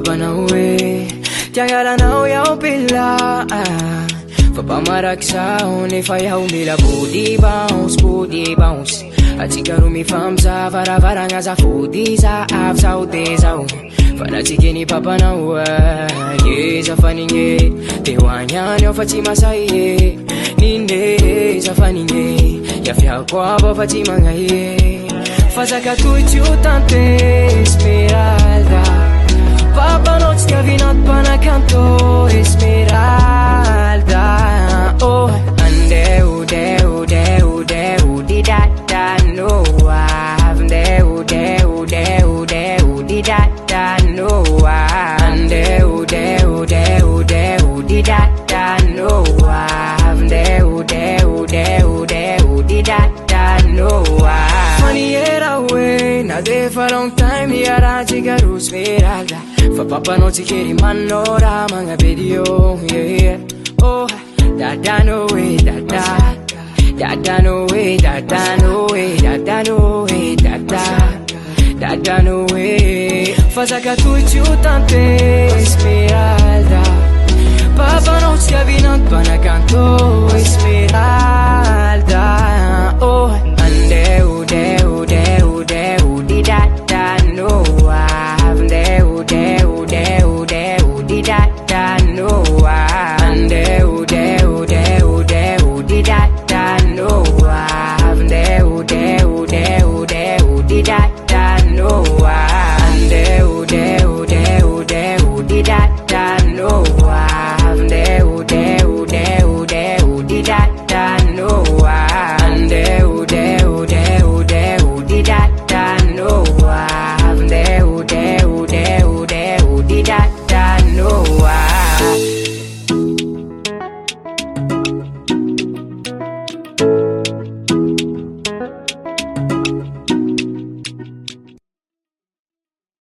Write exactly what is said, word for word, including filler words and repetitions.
papanao tiagnaranao yaho pila fa pamarakizao nefa yaho mila body bounce body bounce atsika ro mifamza varavaragna azafody za avy zao de zao fa natsikeny papanao ye zafanigny de hoagnany ao fa tsy masay ninde zafanigny yafiako abo fa tsy magnaye fa zakatoitio tante Esmeralda papanao tsy tiavinat panakanto Esmeralda oh andeu deu deu deu di da da no andeu deu deu deu di da da no andeu deu deu deu di da da no andeu deu deu deu di da da no funny era way now they for a long time yara jigaru Esmeralda fa papanao tsy kery manora magna video yeah oh dada no way dada dada no way dada no way dada no way dada dada no way fa zakatoitio tante Esmeralda